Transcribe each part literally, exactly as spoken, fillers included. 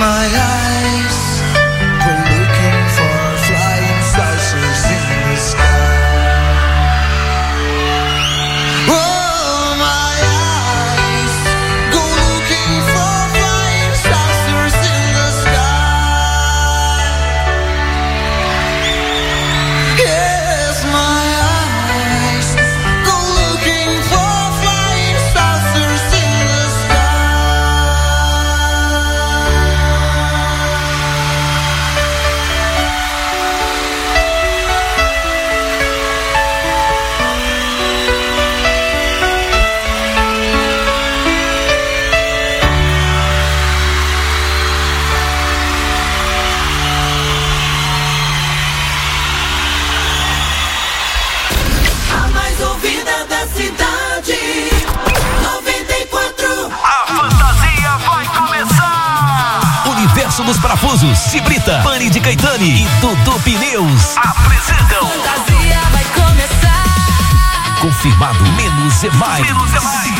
my eyes go looking for flying saucers in the sky. Oh, my eyes go looking for flying saucers in the sky. Yes, my eyes go looking for flying saucers in the A mais ouvida da cidade. noventa e quatro. A fantasia vai começar! Universo dos Parafusos, Cibrita, Pani de Caetani e Dudu Pneus apresentam Fantasia vai começar. Confirmado Menos é Mais. Menos é Mais.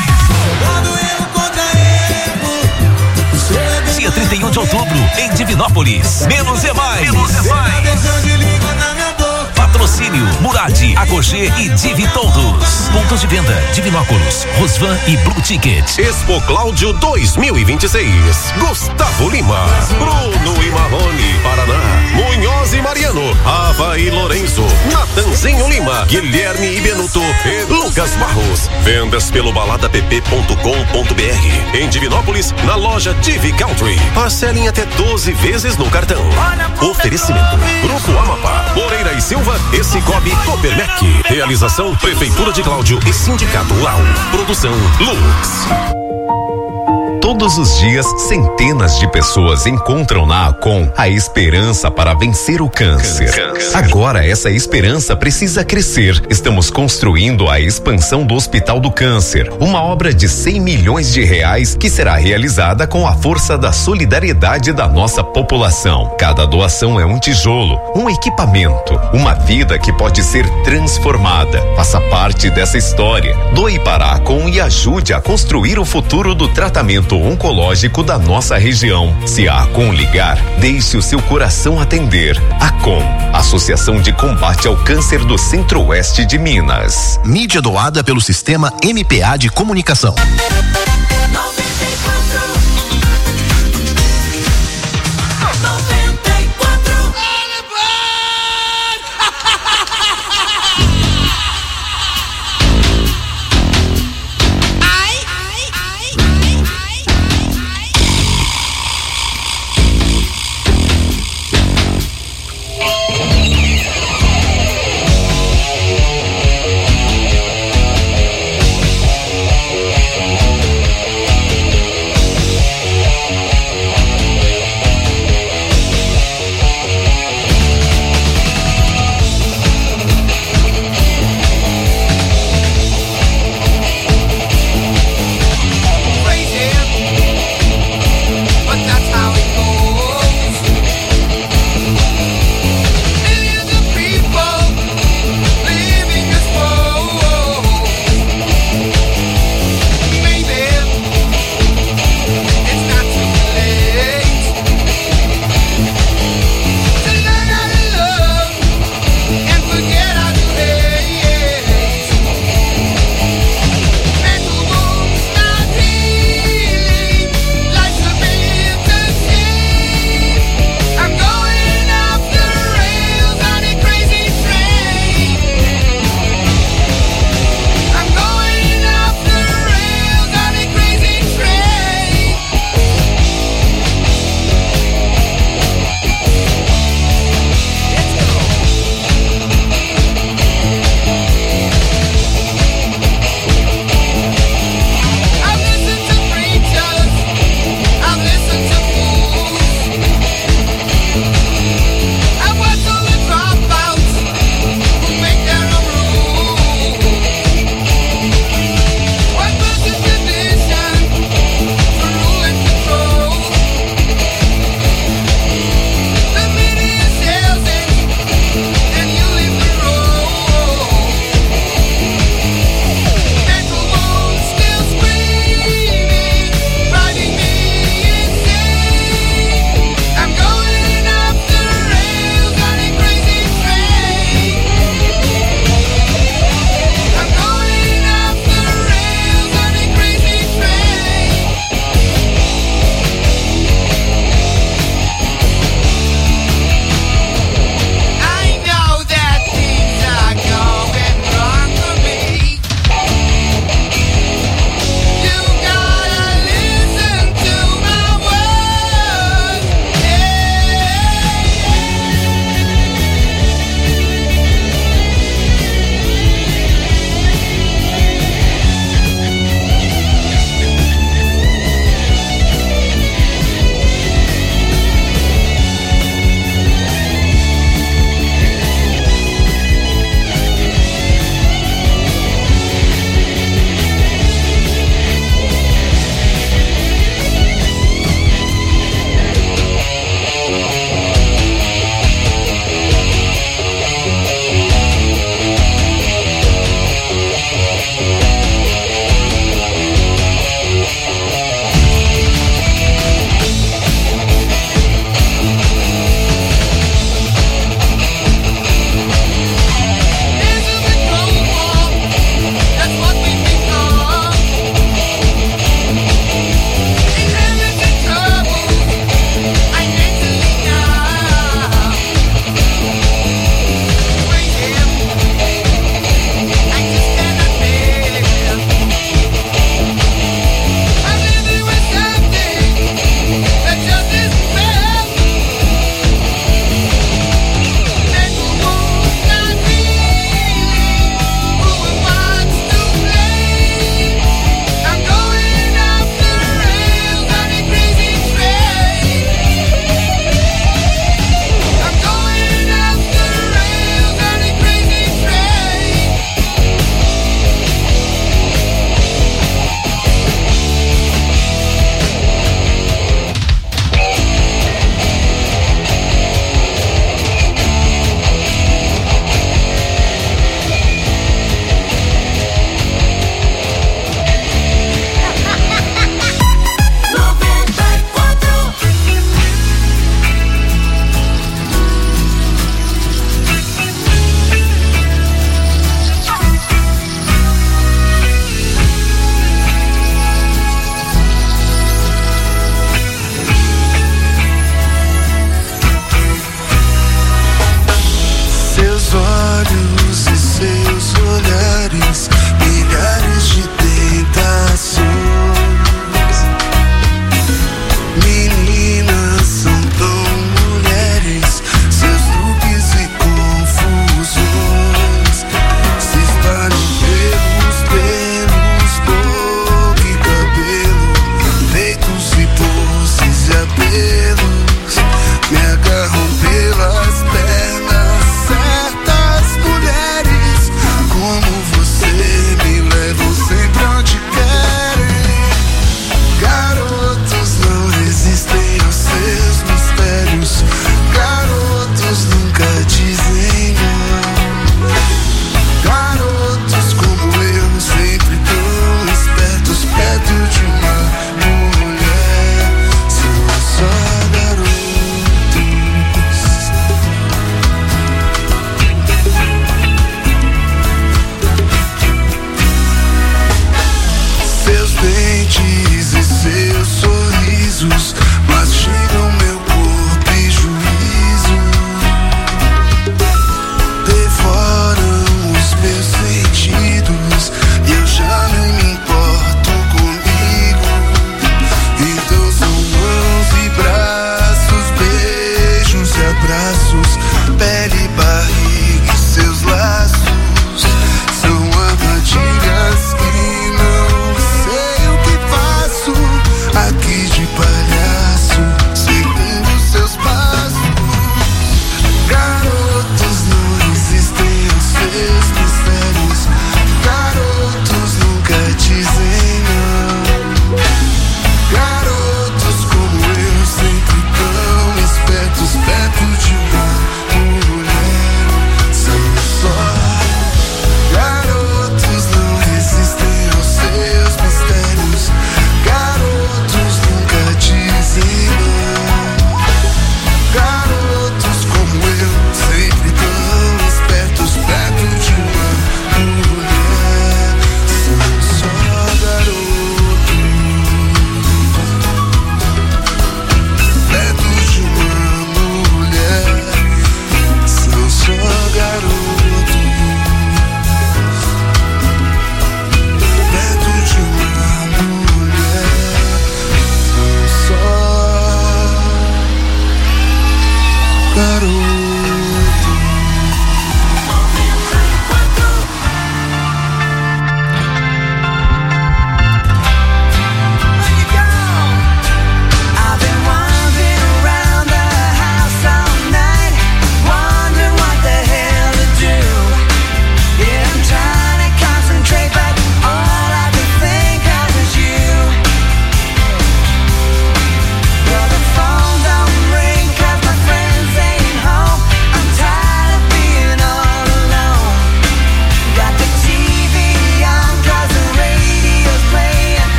Dia trinta e um de outubro, em Divinópolis. Menos é Mais. Menos é Mais. Patrocínio Murad, Agogê e Divi Todos. Pontos de venda: Divinópolis, Rosvan e Blue Ticket. Expo Cláudio dois mil e vinte e seis. Gustavo Lima, Bruno e Marrone, Paraná, Munhoz e Mariano, Ava e Lourenço, Natanzinho Lima, Guilherme e Benuto e Lucas Barros. Vendas pelo balada p p ponto com ponto b r. Em Divinópolis, na loja Divi Country. Parcelem até doze vezes no cartão. Oferecimento: Grupo Amapá, Moreira e Silva e Cicobi Copermec. Realização: Prefeitura de Cláudio e Sindicato Rural. Produção Lux. Todos os dias, centenas de pessoas encontram na Acom a esperança para vencer o câncer. câncer. Agora, essa esperança precisa crescer. Estamos construindo a expansão do Hospital do Câncer, uma obra de cem milhões de reais que será realizada com a força da solidariedade da nossa população. Cada doação é um tijolo, um equipamento, uma vida que pode ser transformada. Faça parte dessa história. Doe para a Acom e ajude a construir o futuro do tratamento oncológico da nossa região. Se a Acom ligar, deixe o seu coração atender. Acom, Associação de Combate ao Câncer do Centro-Oeste de Minas. Mídia doada pelo Sistema M P A de Comunicação.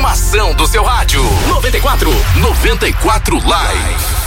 programação do seu rádio. noventa e quatro, noventa e quatro Live.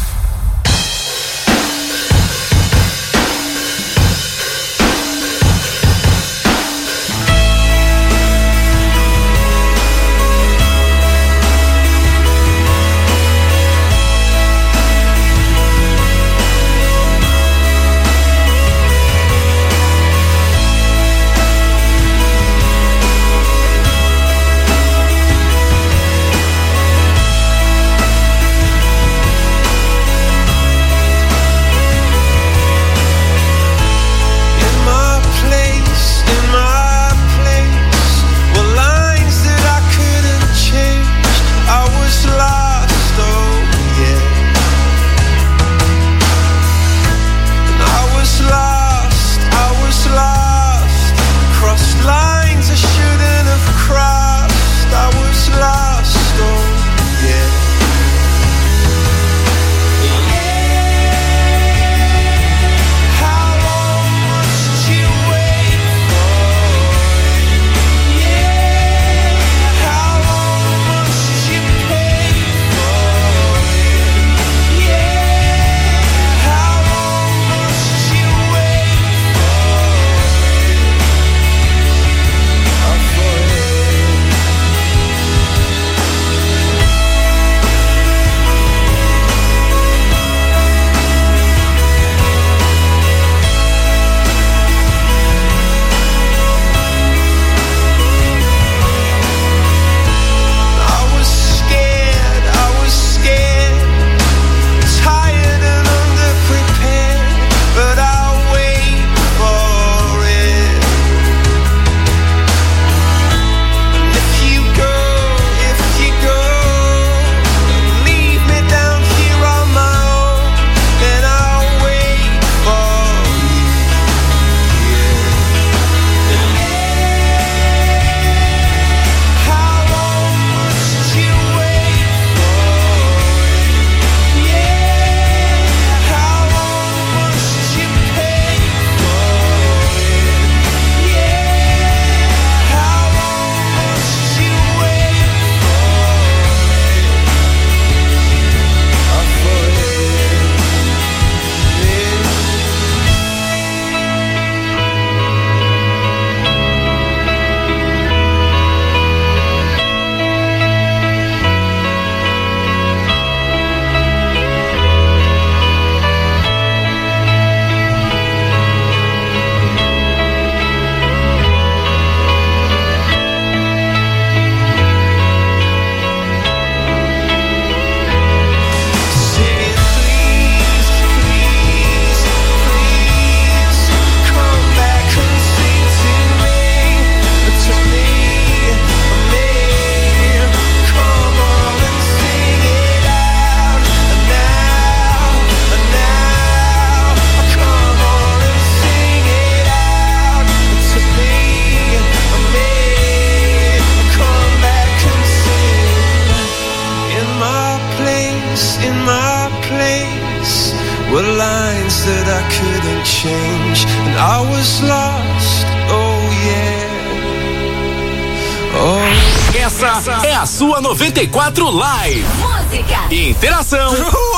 Essa é a sua noventa e quatro Live. Música, interação,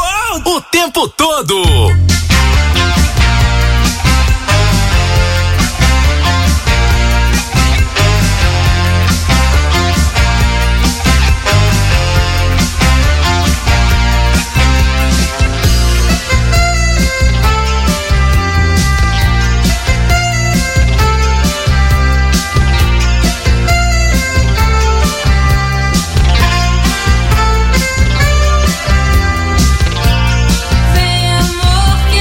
o tempo todo. vem amor que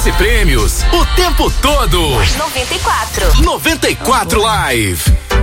e prêmios o tempo todo. noventa e quatro. noventa e quatro Live.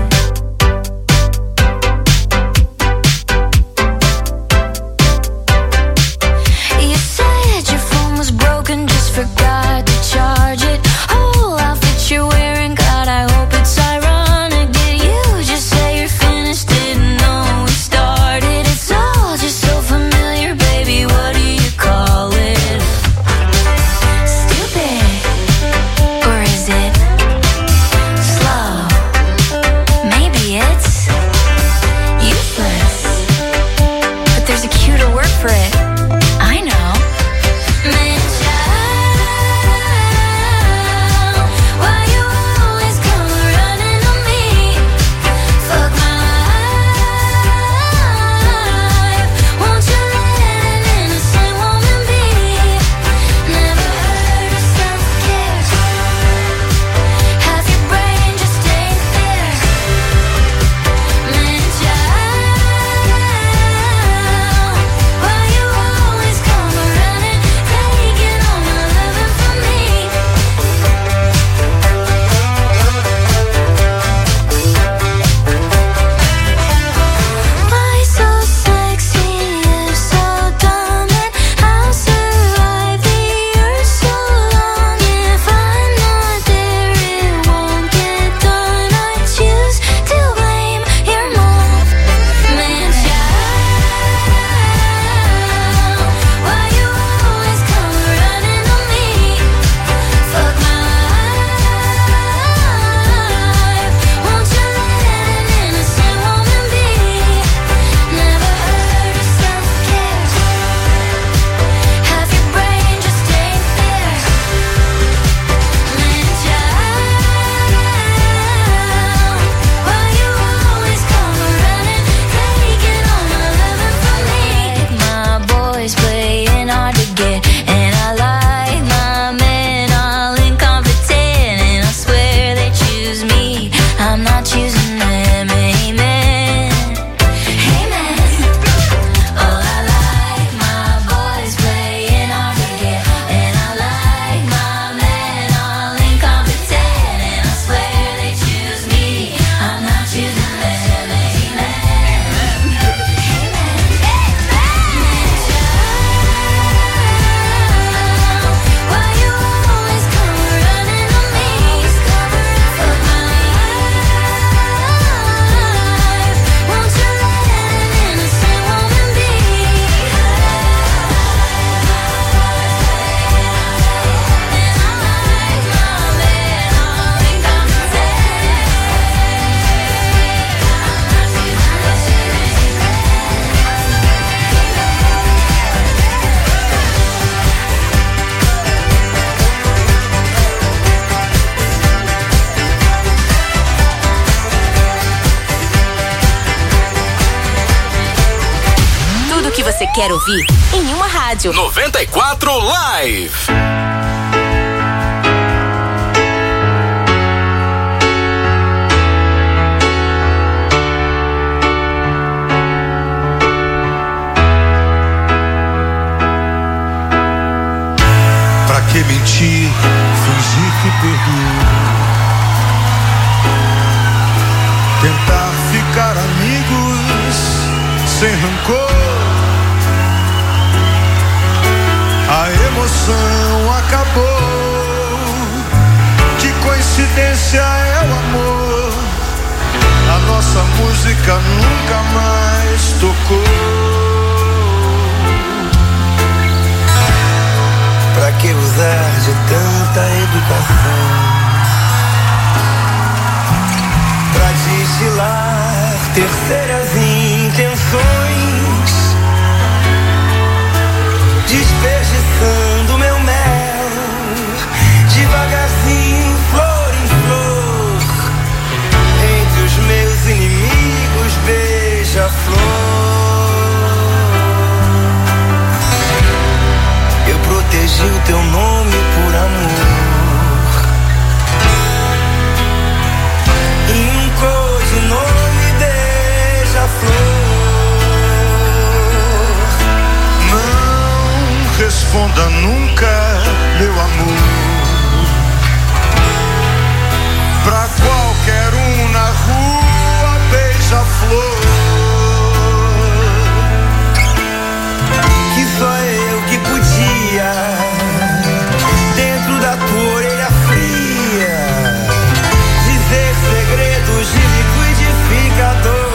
You said your phone was broken, just forgot to charge it. Whole outfit you're wearing, God, I hope it's ironic. Did you just say you're finished? Didn't know we started. It's all just so familiar, baby. What do you call it? Stupid, or is it slow? Maybe it's useless, but there's a cuter word for it. I know. Man, child, why you always come running on me? Fuck my life. Won't you let an innocent woman be? Never heard of self-care. Half your brain just ain't there. Man, child, why you always come running, taking all my loving from me? Why so sexy if so dumb? And I'll survive the earth so long. If I'm not there, it won't get done. I choose to blame your mom. Man, child, why you always come running on me? Fuck my life. Won't you let an innocent woman be? Never heard of self-care. Half your brain just ain't there. Man, child, why you always come running, taking all my loving from me? My boys playing hard to get, and I like my men all incompetent, and I swear they choose me, I'm not choosing them. Amen, amen. Oh, I like my boys playing hard to get, and I like my men all incompetent, and I swear they choose me, I'm not choosing them. Amen, why you always come running on me? Fuck my life. Won't you let an innocent woman be? Tudo que você quer ouvir em uma rádio. noventa e quatro Live. Pra que mentir, fingir que perdoou? Tentar ficar amigos sem rancor. A emoção acabou. Que coincidência é o amor. A nossa música nunca mais tocou. Pra que usar de tanta educação? Pra destilar terceiras intenções, desperdiçando meu mel, devagarzinho, flor em flor, entre os meus inimigos, beija-flor. Eu protegi o teu nome por amor, e um codinome beija-flor. Não respeito responda nunca, meu amor. Pra qualquer um na rua, beija-flor. Que só eu que podia, dentro da tua orelha fria, dizer segredos de liquidificador.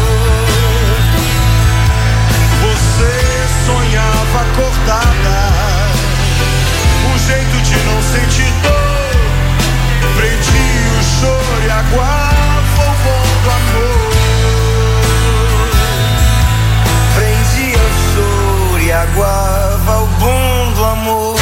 Você sonhava acordada, um jeito de não sentir dor, prendia o choro e aguava o bom do amor. Prendia o choro e aguava o bom do amor.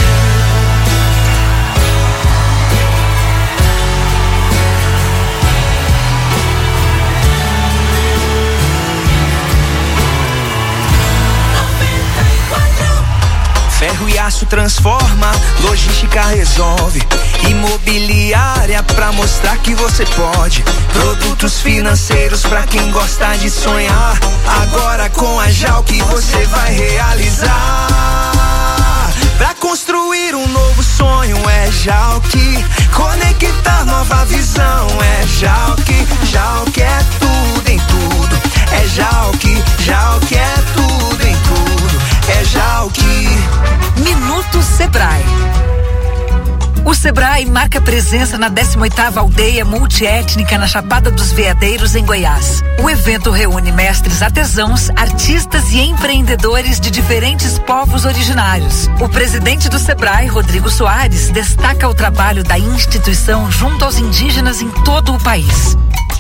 Ferro e aço transforma, logística resolve. Imobiliária pra mostrar que você pode. Produtos financeiros pra quem gosta de sonhar. Agora com a Jalk você vai realizar. Pra construir um novo sonho é Jalk. Conectar nova visão é Jalk. Jalk é tudo em tudo. É Jalk, Jalk é tudo em tudo. É Jalk. Minuto Sebrae. O Sebrae marca presença na décima oitava aldeia multiétnica na Chapada dos Veadeiros, em Goiás. O evento reúne mestres artesãos, artistas e empreendedores de diferentes povos originários. O presidente do Sebrae, Rodrigo Soares, destaca o trabalho da instituição junto aos indígenas em todo o país.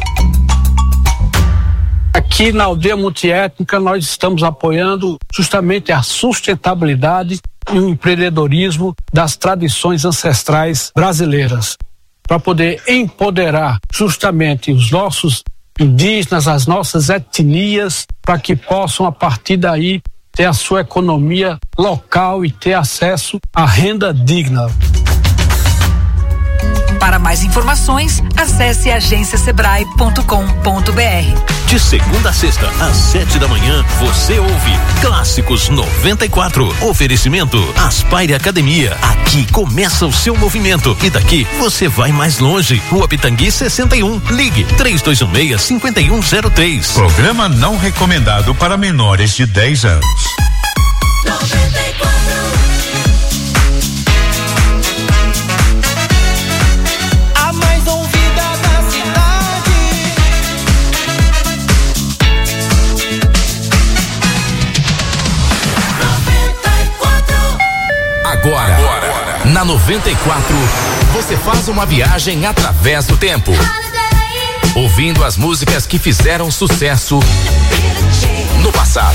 Aqui na aldeia multiétnica nós estamos apoiando justamente a sustentabilidade e o empreendedorismo das tradições ancestrais brasileiras, para poder empoderar justamente os nossos indígenas, as nossas etnias, para que possam a partir daí ter a sua economia local e ter acesso à renda digna. Para mais informações, acesse agência sebrae ponto com ponto br. De segunda a sexta, às sete da manhã, você ouve Clássicos noventa e quatro. Oferecimento Aspire Academia. Aqui começa o seu movimento e daqui você vai mais longe. Rua Pitangui sessenta e um. Ligue três dois um seis, cinco um zero três. Programa não recomendado para menores de dez anos. noventa e quatro. Agora, Agora, na noventa e quatro, você faz uma viagem através do tempo, ouvindo as músicas que fizeram sucesso no passado.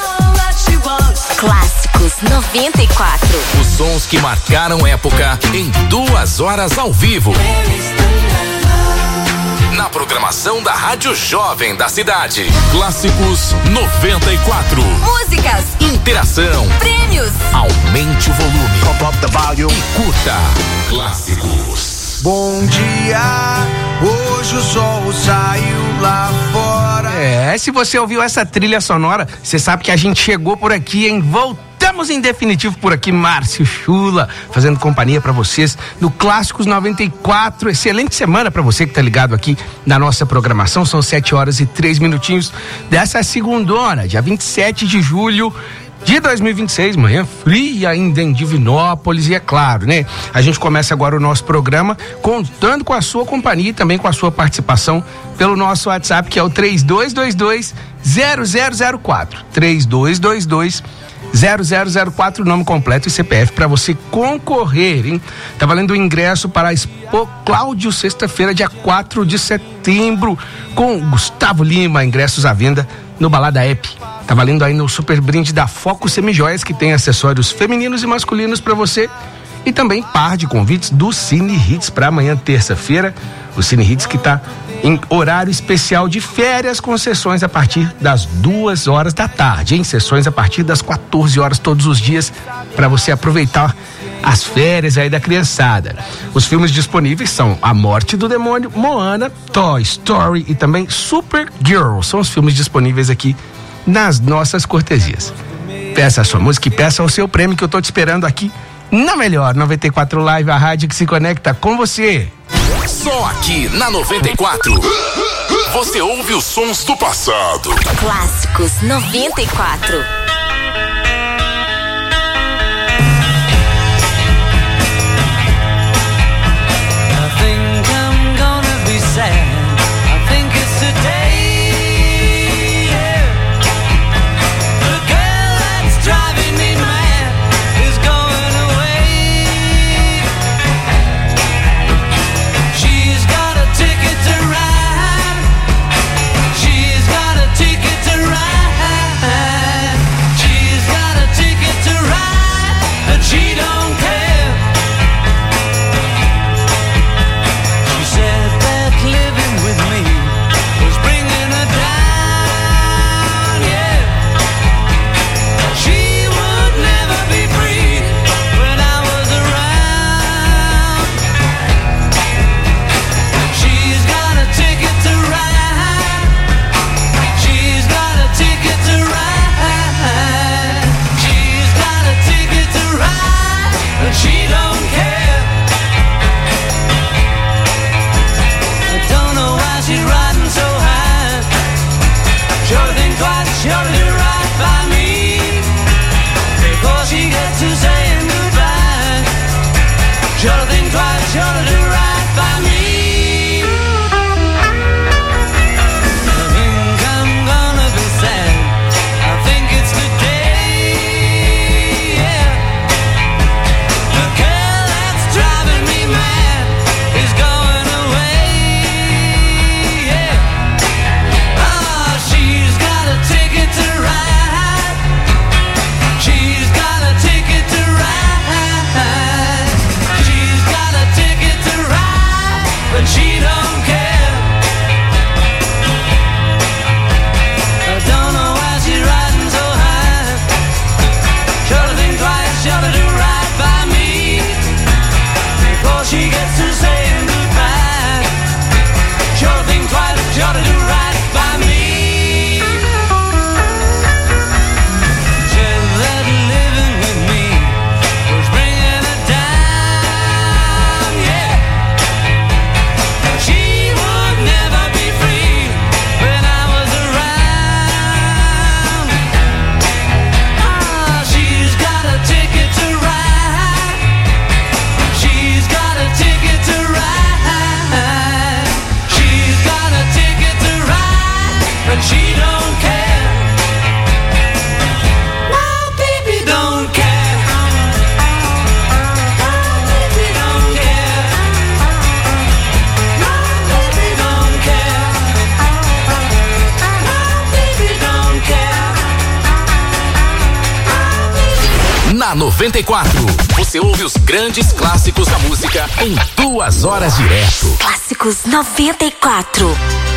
Clássicos noventa e quatro. Os sons que marcaram época em duas horas ao vivo. Na programação da Rádio Jovem da cidade. Clássicos noventa e quatro. Músicas, interação, prêmios. Aumente o volume. Pop up the volume. E curta Clássicos. Bom dia, hoje o sol saiu lá fora. É, se você ouviu essa trilha sonora, você sabe que a gente chegou por aqui, hein? Voltamos em definitivo por aqui, Márcio Chula, fazendo companhia pra vocês no Clássicos noventa e quatro. Excelente semana pra você que tá ligado aqui na nossa programação. São sete horas e três minutinhos dessa segundona, dia vinte e sete de julho de dois mil e vinte e seis, manhã fria ainda em Divinópolis. E é claro, né? A gente começa agora o nosso programa contando com a sua companhia e também com a sua participação pelo nosso WhatsApp, que é o três dois dois dois, zero zero zero quatro. três dois dois dois, zero zero zero quatro, nome completo e C P F para você concorrer, hein? Tá valendo o ingresso para a Expo Cláudio, sexta-feira, dia quatro de setembro, com Gustavo Lima, ingressos à venda no Balada App. Tá valendo aí no super brinde da Foco Semijoias, que tem acessórios femininos e masculinos para você. E também par de convites do Cine Hits para amanhã, terça-feira. O Cine Hits que tá em horário especial de férias, com sessões a partir das duas horas da tarde, em sessões a partir das quatorze horas todos os dias, para você aproveitar as férias aí da criançada. Os filmes disponíveis são A Morte do Demônio, Moana, Toy Story e também Supergirl. São os filmes disponíveis aqui nas nossas cortesias. Peça a sua música e peça o seu prêmio que eu tô te esperando aqui na melhor noventa e quatro Live, a rádio que se conecta com você. Só aqui na noventa e quatro você ouve os sons do passado. Clássicos noventa e quatro. noventa e quatro. Você ouve os grandes clássicos da música em duas horas direto. Clássicos noventa e quatro.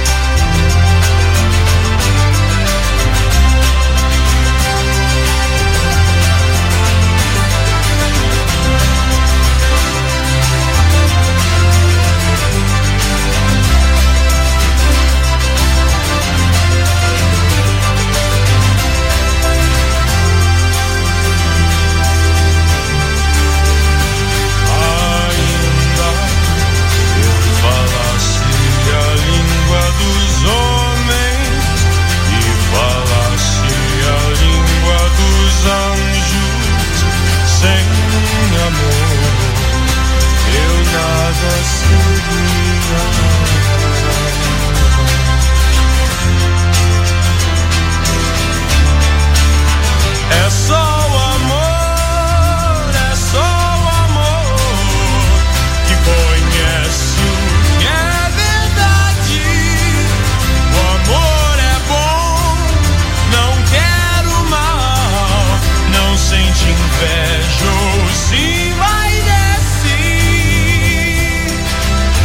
É só o amor, é só o amor que conhece o que é verdade. O amor é bom, não quero mal, não sente inveja ou se vai descer.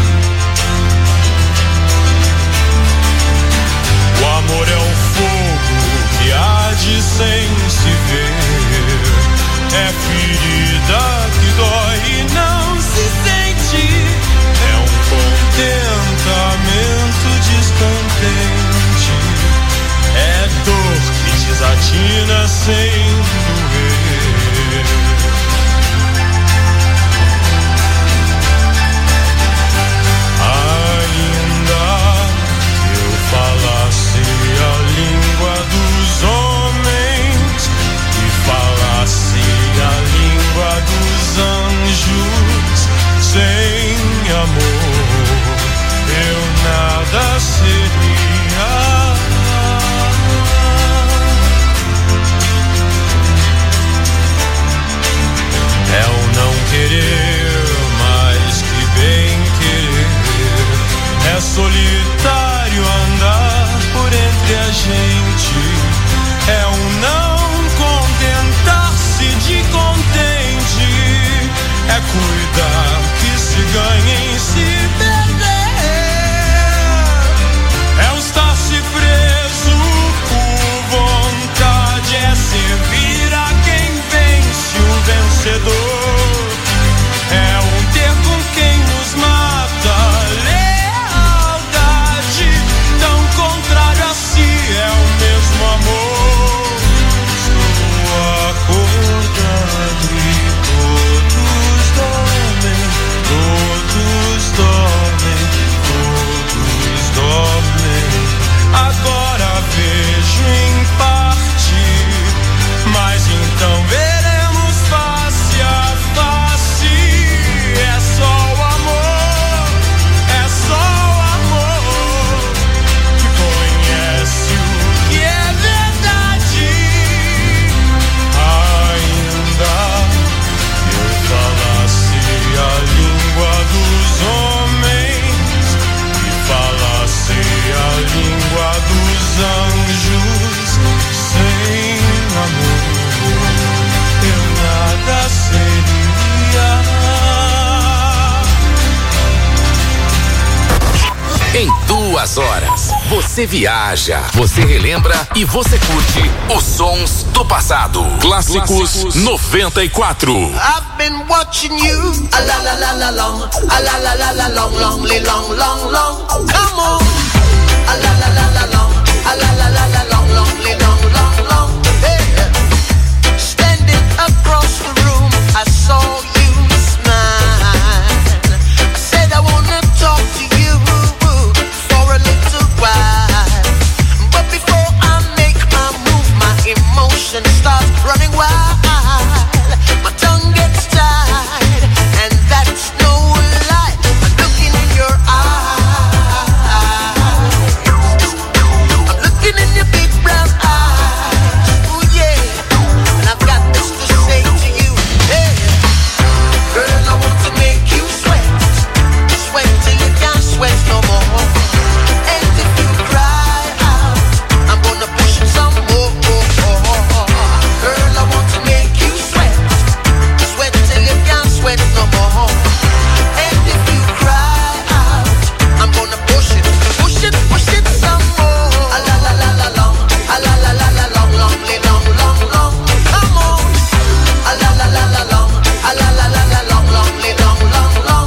Duas horas. Você viaja, você relembra e você curte os sons do passado. Clássicos, Clássicos noventa e quatro. I've been watching you, a la la la la long, a la la la la long, long, long, long, long. Come on, a la la la la long, a la la la la long, long, long, long, long. Hey, standing across the room, I saw you smile. I said I wanna talk to you for a little while, but before I make my move, my emotion starts running wild. My tongue gets tied, and that's no lie. I'm looking in your eyes. I'm looking in your big brown eyes. Ooh yeah, and I've got this to say to you. Hey, girl, I want to make you sweat, sweat till you can't sweat no more. And if you cry out, I'm gonna push it some more. Girl, I want to make you sweat, sweat till you can't sweat no more. And if you cry out, I'm gonna push it, push it, push it some more. A la la la la long, a la la la la long, long, long, long, long. Come on. A la la la la long, a la la la la long, long, long, long, long.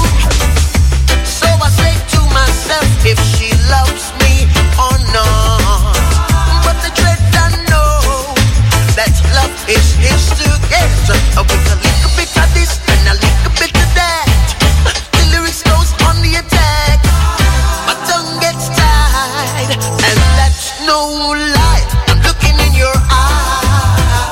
So I say to myself, if she loves me or not. But the dread I know that love is his to get. With a little bit of this and a little bit of that, the lyrics goes on the attack. My tongue gets tied, and that's no lie. I'm looking in your eyes.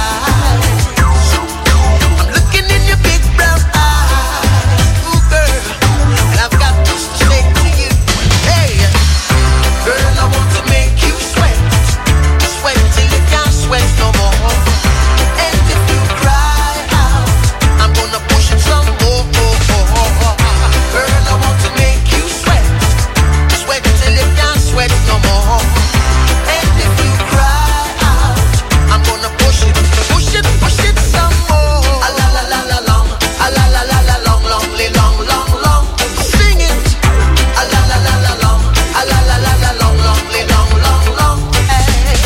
I'm looking in your big brown eyes. Ooh, girl, and I've got this to say to you. Hey, girl, I want to make you sweat, sweat till you can't sweat no more. And if you cry out, I'm gonna push it some more. Girl, I want to make you sweat, sweat till you can't sweat no more. And if you cry out, I'm gonna push it, push it, push it some more. A la la la la long, a la la la la long, long, long, long, long. Sing it. A la la la la long, a la la la la long, long, long, long, long. Hey,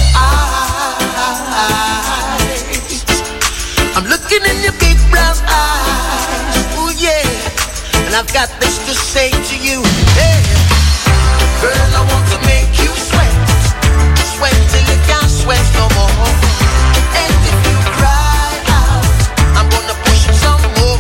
eyes. I'm looking in your big brown eyes. Ooh yeah, and I've got this to say to you. Hey, girl, I want to make you sweat, sweat till you can't sweat no more. And if you cry out, I'm gonna push it some more.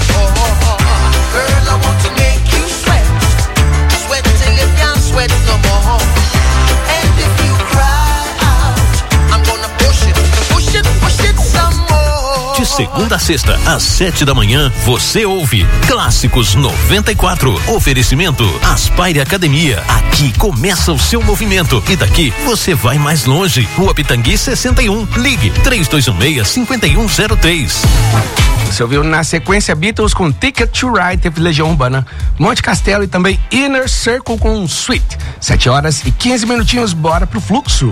Girl, I want to make you sweat, sweat till you can't sweat no more. And if you cry out, I'm gonna push it, push it, push it some more. De segunda a sexta, às sete da manhã, você ouve Clássicos noventa e quatro. Oferecimento Aspire Academia. Aqui começa o seu movimento e daqui você vai mais longe. Rua Pitangui sessenta e um. Ligue três dois um seis, cinco um zero três. Você ouviu na sequência Beatles com Ticket to Ride, teve Legião Urbana, Monte Castelo e também Inner Circle com Sweet. sete horas e quinze minutinhos, bora pro fluxo.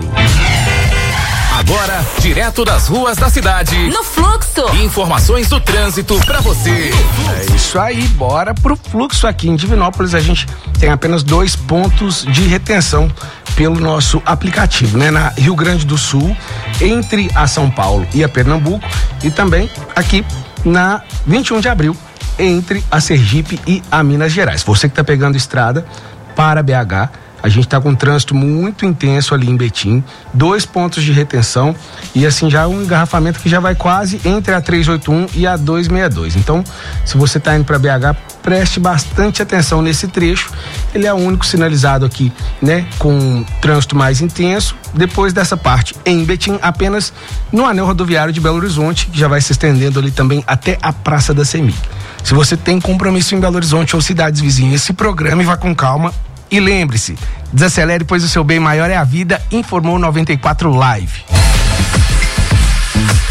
Agora, direto das ruas da cidade. No Fluxo. Informações do trânsito pra você. É isso aí, bora pro fluxo. Aqui em Divinópolis a gente tem apenas dois pontos de retenção pelo nosso aplicativo, né? Na Rio Grande do Sul, entre a São Paulo e a Pernambuco, e também aqui na vinte e um de abril, entre a Sergipe e a Minas Gerais. Você que tá pegando estrada para B H, a gente tá com um trânsito muito intenso ali em Betim, dois pontos de retenção e assim já um engarrafamento que já vai quase entre a trezentos e oitenta e um e a duzentos e sessenta e dois. Então, se você tá indo para B H, preste bastante atenção nesse trecho. Ele é o único sinalizado aqui, né, com trânsito mais intenso. Depois dessa parte em Betim, apenas no anel rodoviário de Belo Horizonte, que já vai se estendendo ali também até a Praça da CEMIG. Se você tem compromisso em Belo Horizonte ou cidades vizinhas, se programe e vá com calma. E lembre-se, desacelere, pois o seu bem maior é a vida, informou noventa e quatro Live.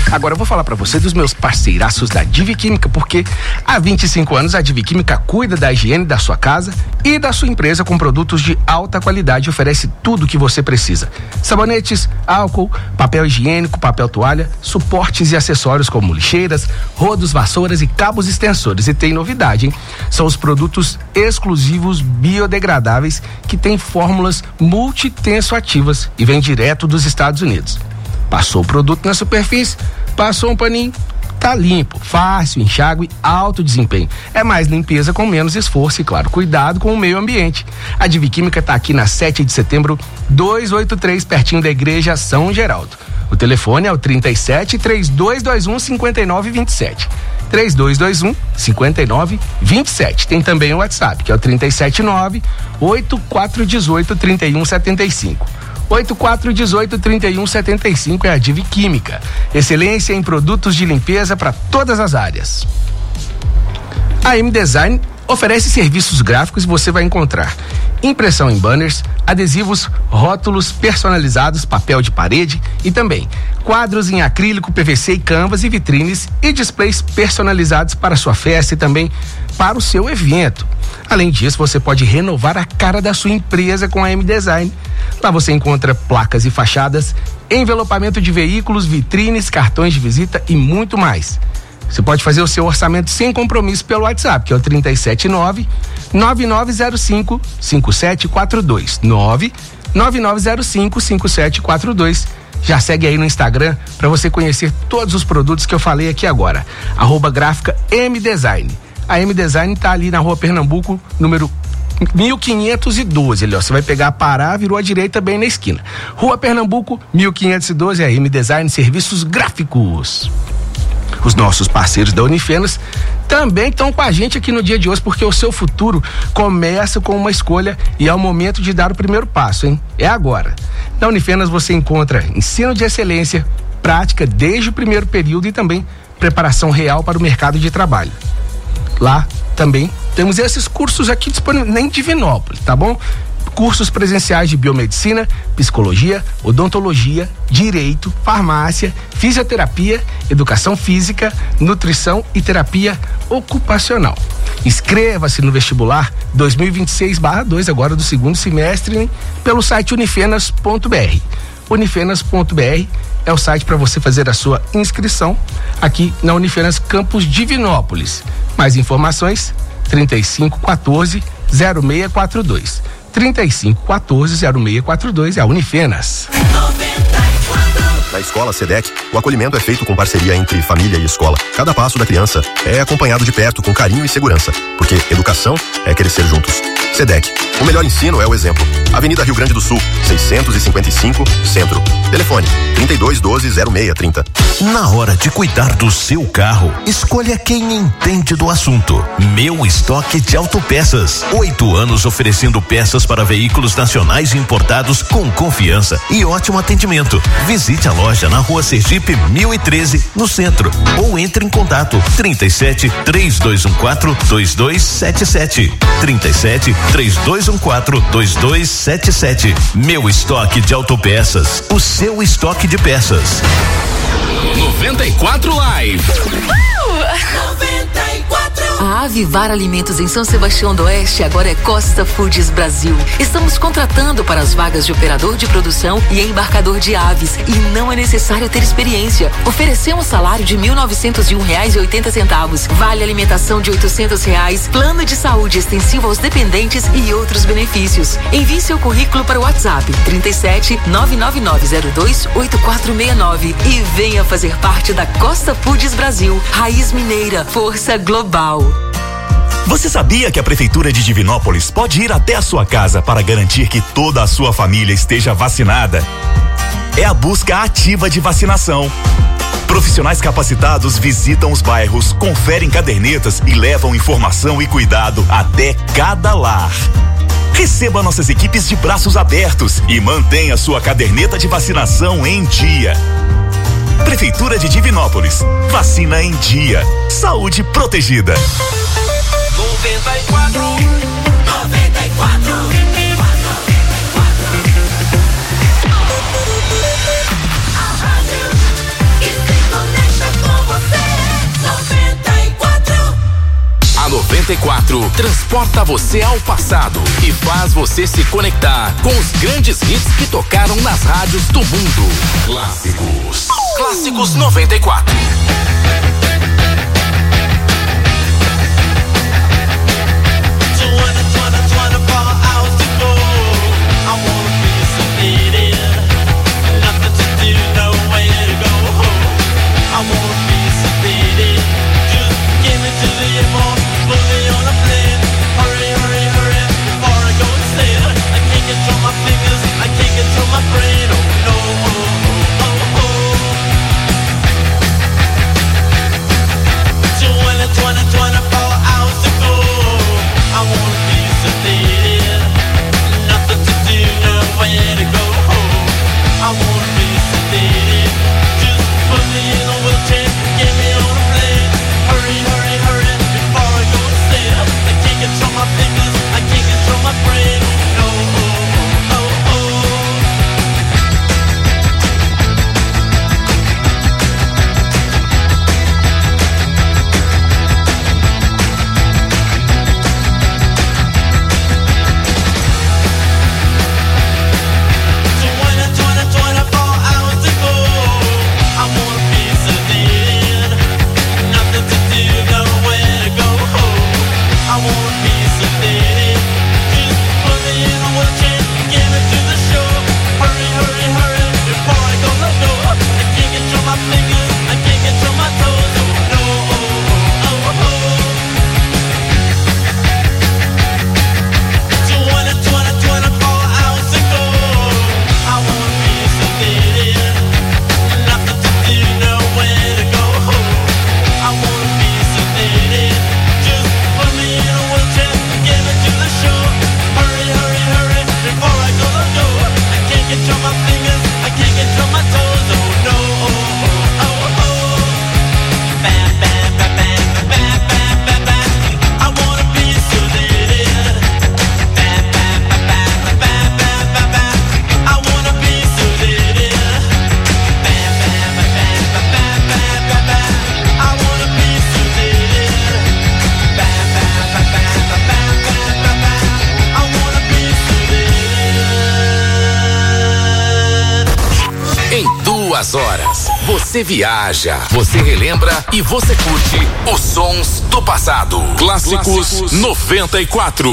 Agora eu vou falar pra você dos meus parceiraços da Divi Química, porque há vinte e cinco anos a Divi Química cuida da higiene da sua casa e da sua empresa com produtos de alta qualidade e oferece tudo o que você precisa. Sabonetes, álcool, papel higiênico, papel toalha, suportes e acessórios como lixeiras, rodos, vassouras e cabos extensores. E tem novidade, hein? São os produtos exclusivos biodegradáveis que têm fórmulas multitensoativas e vêm direto dos Estados Unidos. Passou o produto na superfície, passou um paninho, tá limpo, fácil, enxágue, alto desempenho. É mais limpeza com menos esforço e, claro, cuidado com o meio ambiente. A Divi Química tá aqui na sete de setembro, duzentos e oitenta e três, pertinho da Igreja São Geraldo. O telefone é o trinta e sete, três dois dois um, cinco nove dois sete. três dois dois um, cinco nove dois sete. Tem também o WhatsApp, que é o trinta e sete nove, oito quatro um oito, três um sete cinco. oito quatro um oito, três um sete cinco é a Divi Química. Excelência em produtos de limpeza para todas as áreas. A M Design oferece serviços gráficos e você vai encontrar impressão em banners, adesivos, rótulos personalizados, papel de parede e também quadros em acrílico, P V C e canvas e vitrines e displays personalizados para sua festa e também para o seu evento. Além disso, você pode renovar a cara da sua empresa com a M Design. Lá você encontra placas e fachadas, envelopamento de veículos, vitrines, cartões de visita e muito mais. Você pode fazer o seu orçamento sem compromisso pelo WhatsApp, que é o trinta e sete nove, nove nove zero cinco, cinco sete quatro dois. nove nove nove zero cinco, cinco sete quatro dois. Já segue aí no Instagram para você conhecer todos os produtos que eu falei aqui agora. Arroba gráfica M Design. A M Design tá ali na Rua Pernambuco, número mil quinhentos e doze, ali, ó. Você vai pegar a Pará, virou à direita bem na esquina. Rua Pernambuco, mil quinhentos e doze, a M Design Serviços Gráficos. Os nossos parceiros da Unifenas também estão com a gente aqui no dia de hoje, porque o seu futuro começa com uma escolha e é o momento de dar o primeiro passo, hein? É agora. Na Unifenas você encontra ensino de excelência, prática desde o primeiro período e também preparação real para o mercado de trabalho. Lá também temos esses cursos aqui disponíveis em Divinópolis, tá bom? Cursos presenciais de biomedicina, psicologia, odontologia, direito, farmácia, fisioterapia, educação física, nutrição e terapia ocupacional. Inscreva-se no vestibular dois mil e vinte e seis barra dois, agora do segundo semestre, hein? Pelo site unifenas ponto b r. unifenas ponto b r é o site para você fazer a sua inscrição aqui na Unifenas Campus Divinópolis. Mais informações, trinta e cinco quatorze, zero seis quatro dois. trinta e cinco quatorze, zero seis quatro dois é a Unifenas. Na escola SEDEC, o acolhimento é feito com parceria entre família e escola. Cada passo da criança é acompanhado de perto com carinho e segurança, porque educação é crescer juntos. SEDEC, o melhor ensino é o exemplo. Avenida Rio Grande do Sul, seiscentos e cinquenta e cinco, Centro. Telefone, trinta e dois doze, zero seis trinta. Na hora de cuidar do seu carro, escolha quem entende do assunto. Meu Estoque de Autopeças. Oito anos oferecendo peças para veículos nacionais e importados com confiança e ótimo atendimento. Visite a loja na Rua Sergipe mil e treze, no centro, ou entre em contato trinta e sete, três dois um quatro, dois dois sete sete. trinta e sete, três dois um quatro, dois dois sete sete. Meu Estoque de Autopeças. O seu estoque de peças. noventa e quatro Live. noventa e quatro. A Avivar Alimentos em São Sebastião do Oeste agora é Costa Foods Brasil. Estamos contratando para as vagas de operador de produção e embarcador de aves e não é necessário ter experiência. Oferecemos salário de mil novecentos e um reais e oitenta centavos, vale alimentação de oitocentos reais, plano de saúde extensivo aos dependentes e outros benefícios. Envie seu currículo para o WhatsApp trinta e sete, nove nove nove zero dois, oito quatro seis nove e venha fazer parte da Costa Foods Brasil. Raiz mineira, força global. Você sabia que a Prefeitura de Divinópolis pode ir até a sua casa para garantir que toda a sua família esteja vacinada? É a busca ativa de vacinação. Profissionais capacitados visitam os bairros, conferem cadernetas e levam informação e cuidado até cada lar. Receba nossas equipes de braços abertos e mantenha sua caderneta de vacinação em dia. Prefeitura de Divinópolis. Vacina em dia. Saúde protegida. noventa e quatro, noventa e quatro. A rádio está conectada. noventa e quatro transporta você ao passado e faz você se conectar com os grandes hits que tocaram nas rádios do mundo. Clássicos. Clássicos noventa e quatro. Horas. Você viaja, você relembra e você curte os sons do passado. Clássicos, Clássicos noventa e quatro.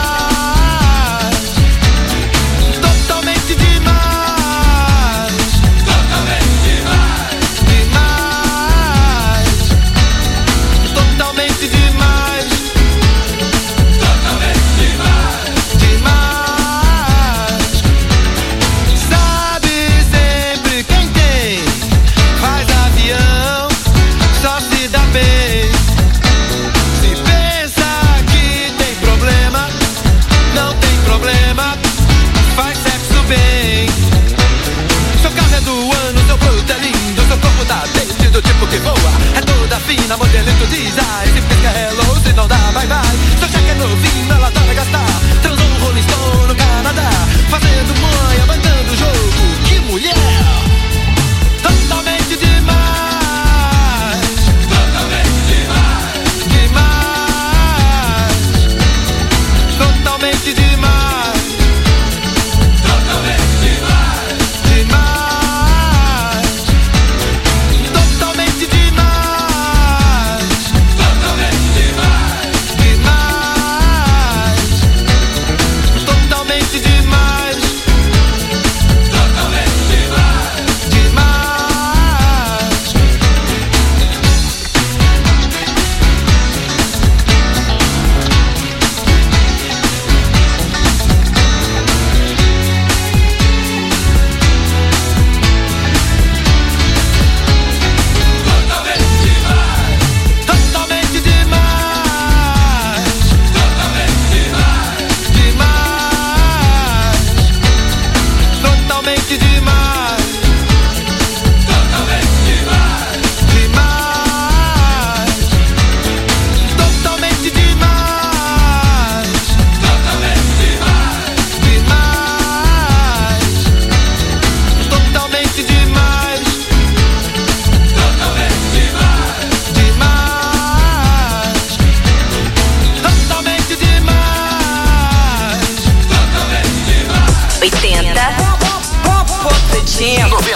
Totalmente demais.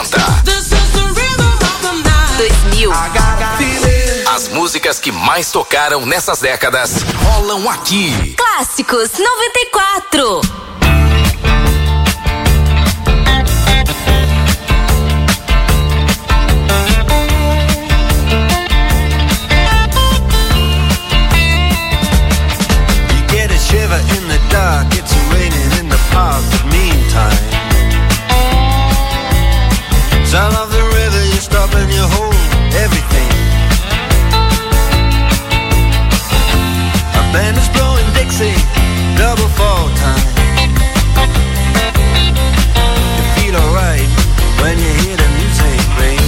noventa. dois mil. As músicas que mais tocaram nessas décadas rolam aqui. Clássicos noventa e quatro. Shiver in the dark, it's raining in the park, but meantime sound of the river, you stop and you hold everything. A band is blowing Dixie, double fall time. You feel alright when you hear the music ring.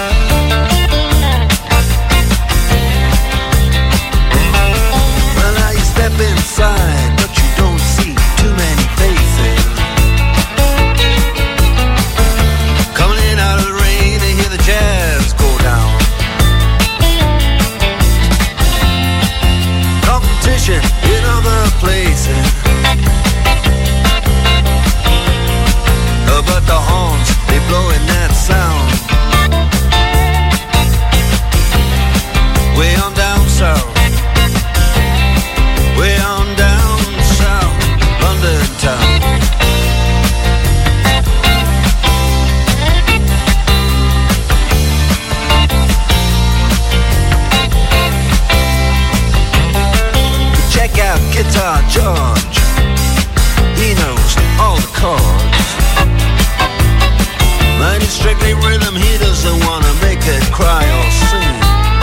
Well, now you step inside, but you don't see too many faces. Coming in out of the rain, they hear the jazz go down. Competition in other places, oh, but the horns, they blowing that sound. Way on down south, way on down south, London town. Check out Guitar George, he knows all the chords. Mine is strictly rhythm, he doesn't wanna make it cry or sing.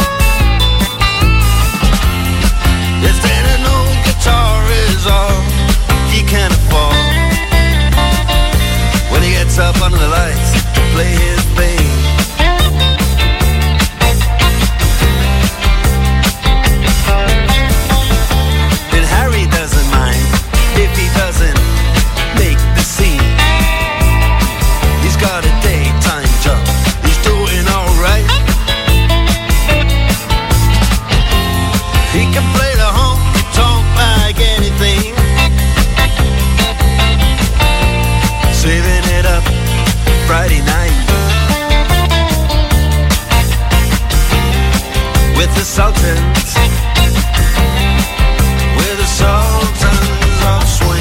Yes, then an old guitar is all he can afford. When he gets up under the lights to play his thing. And Harry doesn't mind if he doesn't make the scene. He's got a daytime job, he's doing alright. He can play the honky-tonk like anything, saving it up Friday night with the Sultans, with the Sultans of Swing.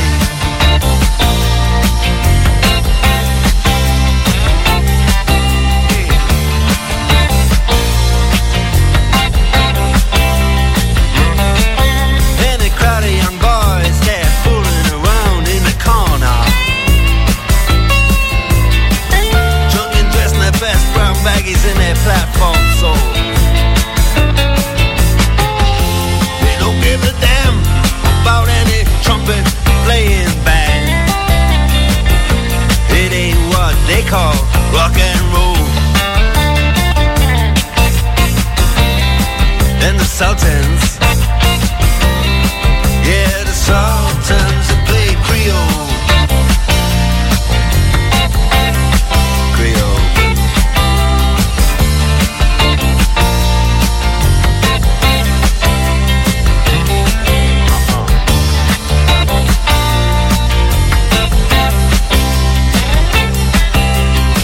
Baggies in their platform soul. They don't give a damn about any trumpet playing band. It ain't what they call rock and roll. And the Sultans,